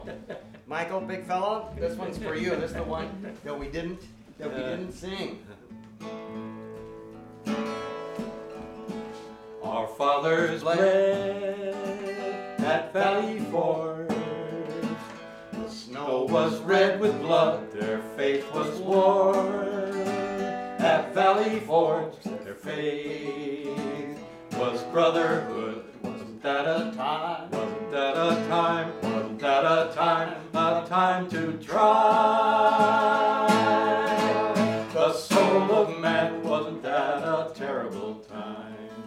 Michael, big fella, this one's for you. This is the one that we didn't sing. Our fathers bled at Valley Forge. The Snow was red with blood, their faith was warm. At Valley Forge, their faith was brotherhood. Wasn't that a time? Wasn't that a time? Wasn't that a time? A time to try. The soul of man, wasn't that a terrible time?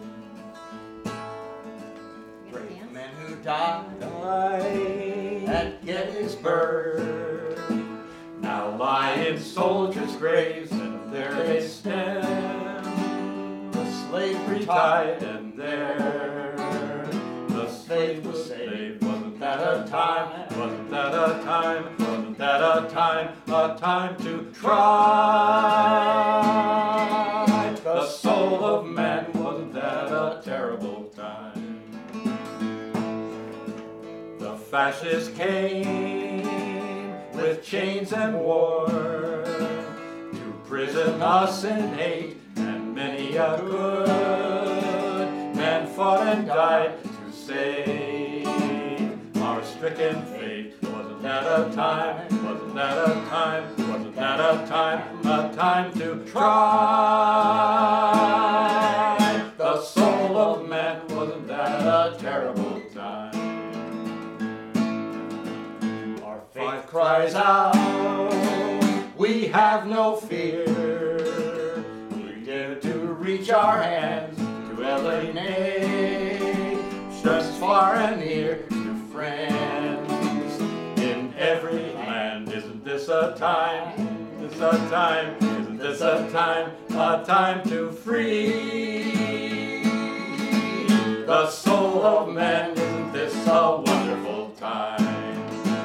Brave men who died At Gettysburg, now lie in soldiers' graves, and there they stand. The slavery tied, and there the slave was saved. Wasn't that a time? Wasn't that a time? Wasn't that a time? A time to try. The soul of man, wasn't that a terrible time? The fascists came with chains and war to prison us in hate, and many a good man fought and died to save our stricken fate. Wasn't that a time? Wasn't that a time? Wasn't that a time? A time to try. The soul of man, wasn't that a terrible time? Faith cries out, we have no fear. We dare to reach our hands to alienate, just far and near, to friends in every land. Isn't this a time? Isn't this a time? Isn't this a time? A time to free the soul of man. Isn't this a wonderful time?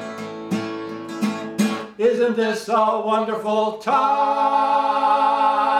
Isn't this a wonderful time?